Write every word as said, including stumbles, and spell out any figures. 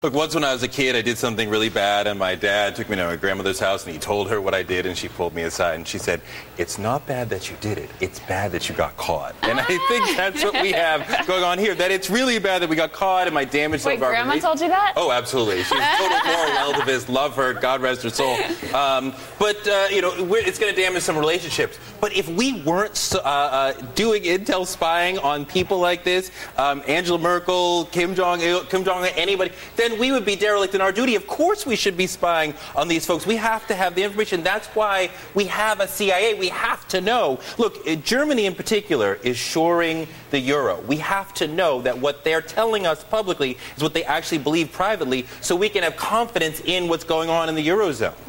Look, once when I was a kid, I did something really bad, and my dad took me to my grandmother's house, and he told her what I did, and she pulled me aside, and she said, "It's not bad that you did it. It's bad that you got caught." And I think that's what we have going on here, that it's really bad that we got caught, and my damage... Wait, Grandma told you that? Oh, absolutely. She's a total moral relativist. Love her. God rest her soul. Um, but, uh, you know, we're, it's going to damage some relationships. But if we weren't uh, uh, doing intel spying on people like this, um, Angela Merkel, Kim Jong-il, Kim Jong-un, anybody, then we would be derelict in our duty. Of course we should be spying on these folks. We have to have the information. That's why we have a C I A. We have to know. Look, Germany in particular is shoring the euro. We have to know that what they're telling us publicly is what they actually believe privately, so we can have confidence in what's going on in the Eurozone.